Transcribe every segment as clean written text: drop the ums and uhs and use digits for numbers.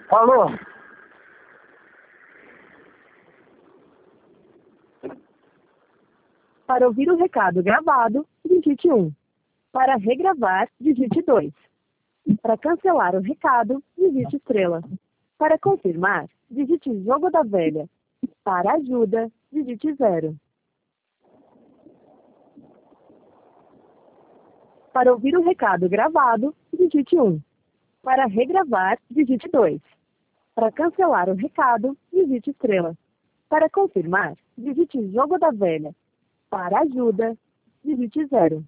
Alô? Para ouvir o recado gravado, digite 1. Para regravar, digite 2. Para cancelar o recado, digite estrela. Para confirmar, digite jogo da velha. Para ajuda, digite 0. Para ouvir o recado gravado, digite 1. Para regravar, digite 2. Para cancelar o recado, digite estrela. Para confirmar, digite jogo da velha. Para ajuda, digite 0.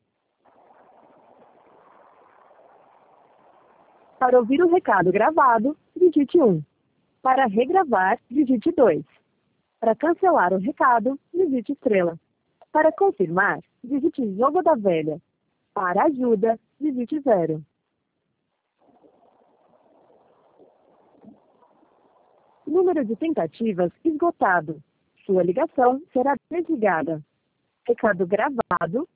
Para ouvir o recado gravado, digite 1. Para regravar, digite 2. Para cancelar o recado, digite estrela. Para confirmar, digite jogo da velha. Para ajuda, digite 0. Número de tentativas esgotado. Sua ligação será desligada. Recado gravado